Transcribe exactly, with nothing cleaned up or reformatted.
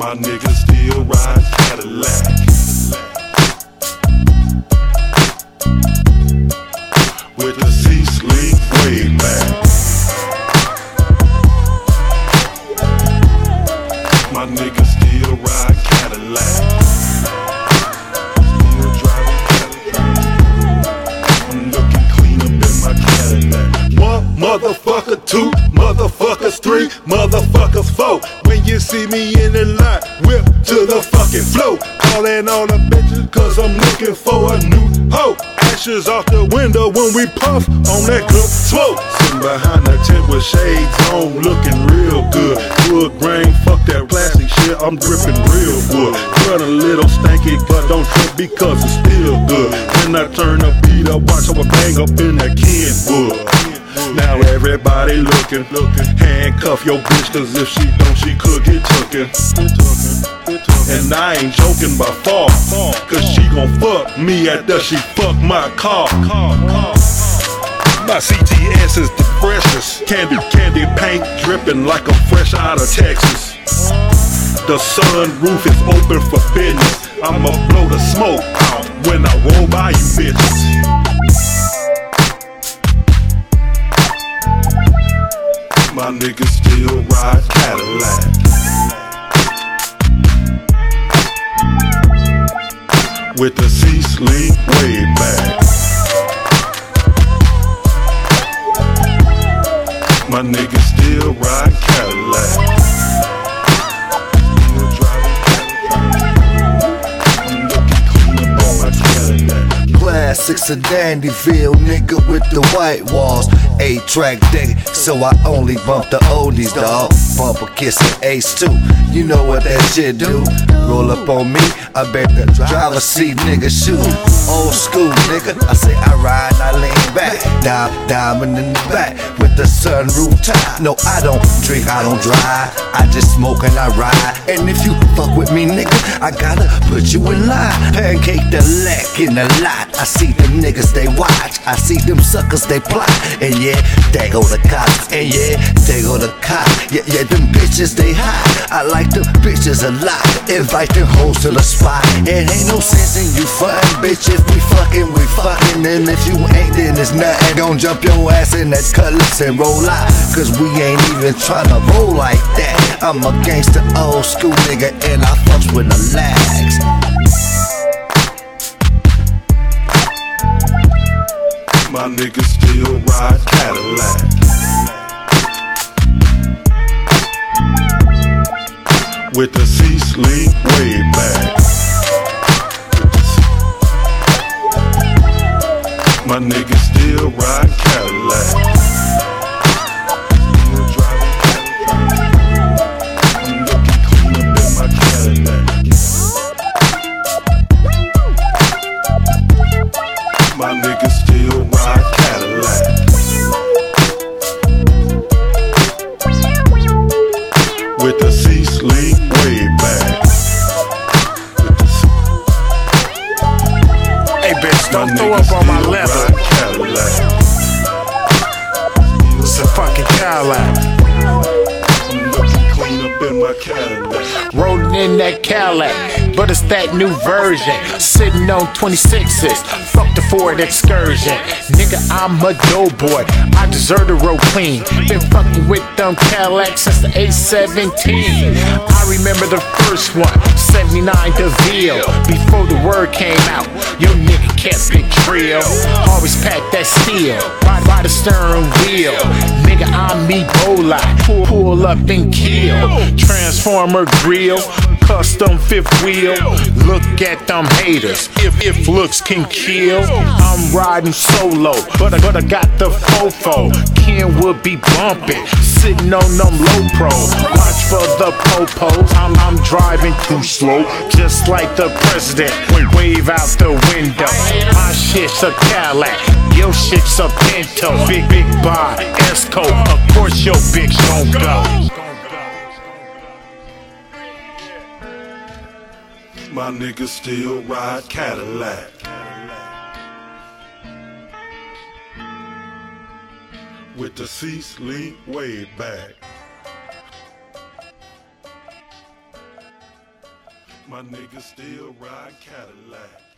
My niggas still ride Cadillac. With the C-Sling way back. My niggas still ride Cadillac. Still driving Cadillac. I'm looking clean up in my Cadillac. One motherfucker, two motherfuckers, three motherfuckers, four. When you see me in the lot, whip to the fucking flow. Calling all the bitches cause I'm looking for a new hoe. Ashes off the window when we puff on that good smoke. Sitting behind the tent with shades on, looking real good. Wood grain, fuck that plastic shit, I'm dripping real wood. Cut a little stanky, but don't trip because it's still good. When I turn the beat up, watch how I bang up in that Kenwood. Now everybody looking, looking. Handcuff your bitch, cause if she don't, she could get tooken. And I ain't joking by far, cause she gon' fuck me after she fuck my car. My C T S is the freshest. Candy, candy paint dripping like I'm fresh out of Texas. The sunroof is open for business. I'ma blow the smoke out when I roll by you bitches. My niggas still ride Cadillac. With the C-Sling way back. My niggas still ride Cadillac. Still driving Cadillac. I'm looking clean up on my Cadillac. Classics of Dandyville, nigga with the white walls. Eight-track deck, so I only bump the oldies, dawg. Bump a kiss and Ace too, you know what that shit do. Roll up on me, I bet the driver's seat nigga shoot. Old school nigga, I say I ride and I lean back. Dime, diamond in the back with the sunroof top. No, I don't drink, I don't drive, I just smoke and I ride. And if you fuck with me, nigga, I gotta put you in line. Pancake the lack in the lot. I see them niggas, they watch. I see them suckers, they plot. And yeah, they go the cops. And yeah, they go the cops. Yeah, yeah, them bitches, they hot. I like them bitches a lot. Invite them hoes to the spot. It ain't no sense in you frontin', bitch. If we fucking, we fucking. And if you ain't, then it's nothing. Don't jump your ass in that cutlass and roll out. Cause we ain't even tryna roll like that. I'm a gangster old school nigga and I fucks with the lags. My niggas still ride Cadillac. With the C-Sling way back. My niggas still ride Cadillac. Still driving Cadillac. I'm looking clean up in my Cadillac. My niggas still ride Cadillac. With the C-Sling way back. Hey bitch, don't throw up on my leather. It's a fucking Cadillac. I'm looking clean up in my Cadillac. Rolling in that Cadillac, but it's that new version. Sitting on twenty-sixes, fuck the Ford Excursion. Nigga, I'm a dope boy, I deserve to roll clean. Been fucking with them Cadillacs since the A seventeen. I remember the first one, seventy-nine DeVille. Before the word came out, your nigga kept it trill. Always pack that steel, by, by the steering wheel. Nigga, I'm Ebola, pull, pull up and kill. Transformer grill, custom fifth wheel. Look at them haters, if, if looks can kill. I'm riding solo, but I, but I got the fofo. Kenwood be bumping, sitting on them low pro. Watch for the popos, I'm, I'm driving too slow, just like the president. Wave out the window, my shit's a Cadillac, your shit's a Pinto. Big, big bar, Esco, of course your bitch gon' go. My niggas still ride Cadillac. With the C-Sling way back. My niggas still ride Cadillac.